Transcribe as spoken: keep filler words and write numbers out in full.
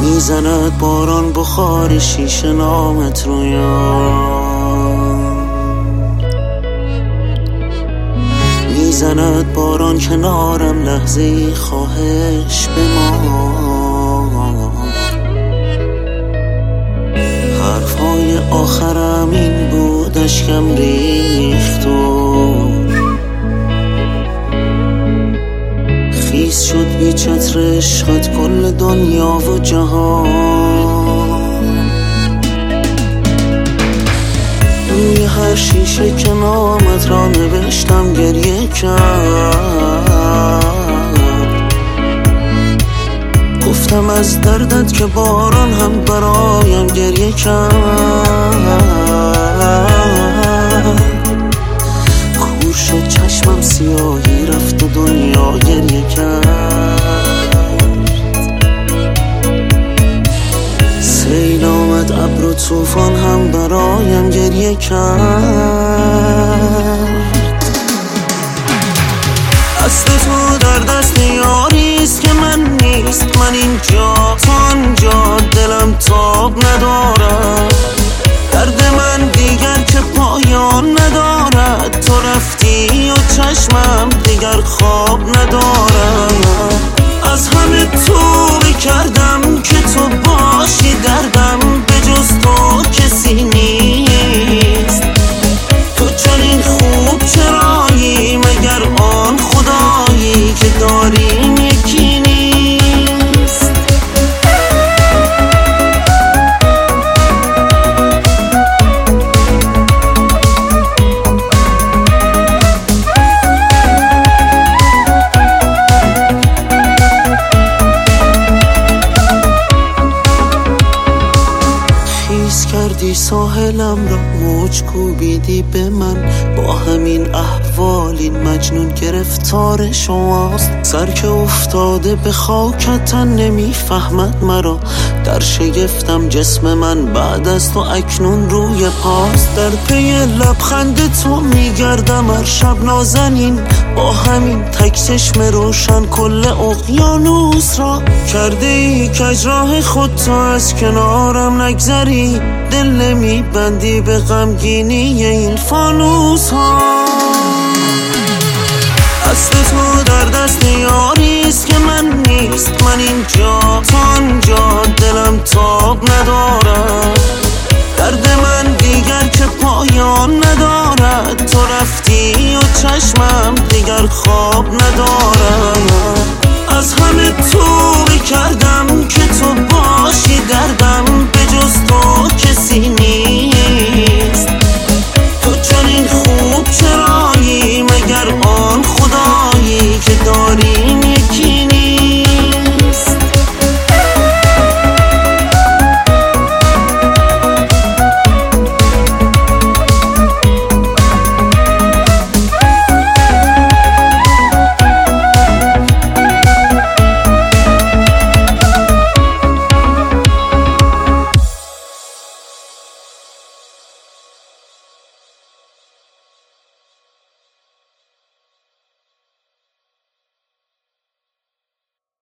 میزند باران بخار شیشه نامت رویان، میزند باران کنارم لحظه ای خواهش بمان. حرفهای آخرم این بود اشکم ریخت و خیس شد بی چتر عشقت کل دنیا و جهان. روی هر شیشه که نامت را نوشتم گریه کرد، گفتم از دردت که باران هم برایم گریه کرد. کور شد چشمم سیاهی رفت و دنیا گریه کرد. سیل آمد ابر و طوفان هم برایم گریه کرد. دست تو در دست یاریست که من نیست، من اینجا تا آنجا دلم تاب ندارد. درد من دیگر که پایان ندارد، تو رفتی و چشمم دیگر خواب ندارد. از همه توبه کردم که تو باشی دردم، به جز تو کسی نیست. تو چنین خوب چرایی مگر آن خدایی که داریم یکی نیست. کردی ساحلم را، موج کوبیدی به من، با همین احوال این مجنون گرفتار شماست. سر که افتاده به خاکت نمیفهمد مرا، در شگفتم جسم من بعد از تو اکنون روی پاست. در پی لبخند تو میگردم هر شب نازنین، با همین تک چشم روشن کل اقیانوس را کرده ای کج راه خود، تو از کنارم نگذری، دل نمی بندی به غمگینی این فانوس ها. دست تو در دست یاریست که من نیست، من اینجا تا آنجا دلم تاب ندارد. درد من دیگر که پایان ندارد، تو رفتی و چشمم دیگر خواب ندارد. از همه توبه کردم